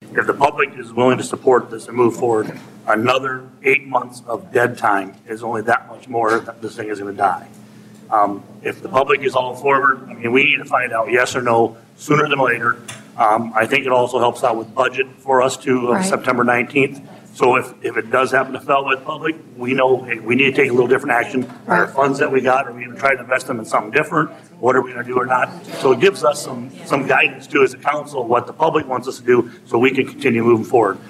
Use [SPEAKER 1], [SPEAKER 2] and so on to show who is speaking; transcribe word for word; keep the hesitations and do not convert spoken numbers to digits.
[SPEAKER 1] if the public is willing to support this and move forward, another eight months of dead time is only that much more that this thing is going to die. Um, if the public is all forward, I mean, we need to find out yes or no sooner than later. Um, I think it also helps out with budget for us too, of
[SPEAKER 2] Right.
[SPEAKER 1] September nineteenth. So if, if it does happen to fail with public, we know, hey, we need to take a little different action. Our
[SPEAKER 2] Right.
[SPEAKER 1] funds that we got, are we going to try to invest them in something different? What are we going to do or not? So it gives us some, some guidance too as a council, what the public wants us to do, so we can continue moving forward.